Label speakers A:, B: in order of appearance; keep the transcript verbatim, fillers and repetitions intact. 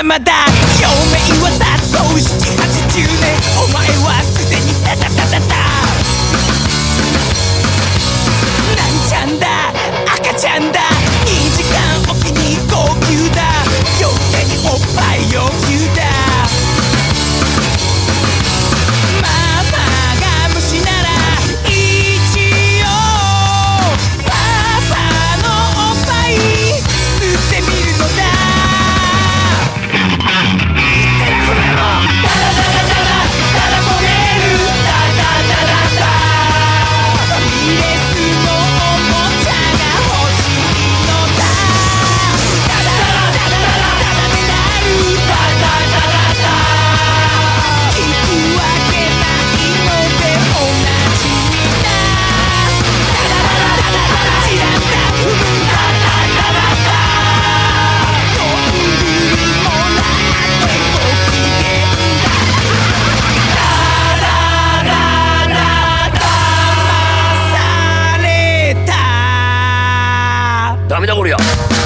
A: 様だ。余命はざっとななはちじゅうねん、お前はすでにタタタタタ。なんちゃんだ赤ちゃんだ、にじかんおきに号泣だ、余計におっぱい要求だ。ママが虫なら一応パパのおっぱい吸ってみるのだ。
B: ダメだこりゃ。